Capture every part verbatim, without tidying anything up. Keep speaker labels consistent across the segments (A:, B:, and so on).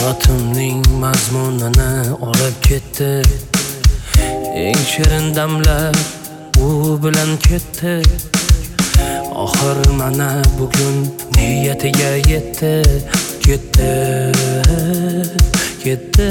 A: Hayotimning mazmunini olib ketdi. Eng shirin damlar u bilan ketdi. Oxir mana bugun niyatiga yetdi. Ketdi, ketdi.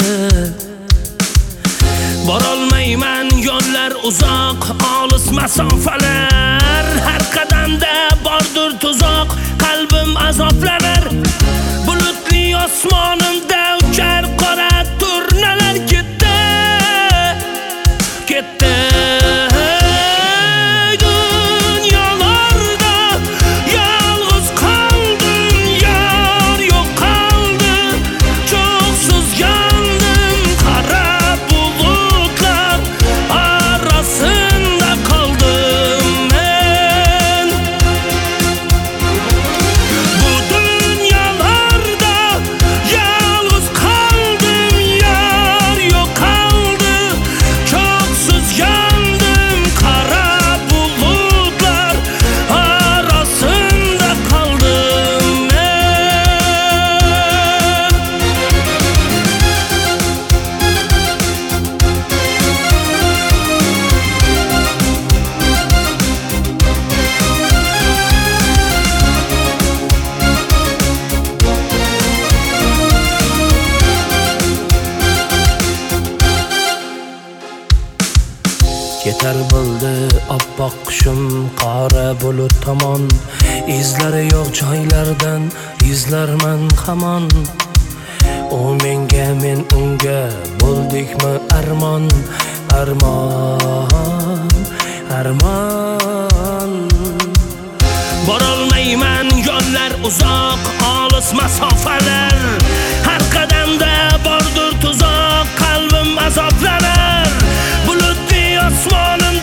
A: Borolmayman yo'llar uzoq, olis masofalar. Har qadamda bordir tuzoq, qalbim azoblanar. Bulutli osmonimda uchar qora turnalar. Ketdi, ketdi. Ketar bo'ldi oppoq qushim qora bulut tomon. Izlari yo'q joylardan izlarman hamon. U menga, men unga bo'ldikmi armon, armon, armon. Borolmayman yo'llar uzoq, olis masofalar. Har qadamda bordir tuzoq, qalbim azoblanar. Bulutli osmonim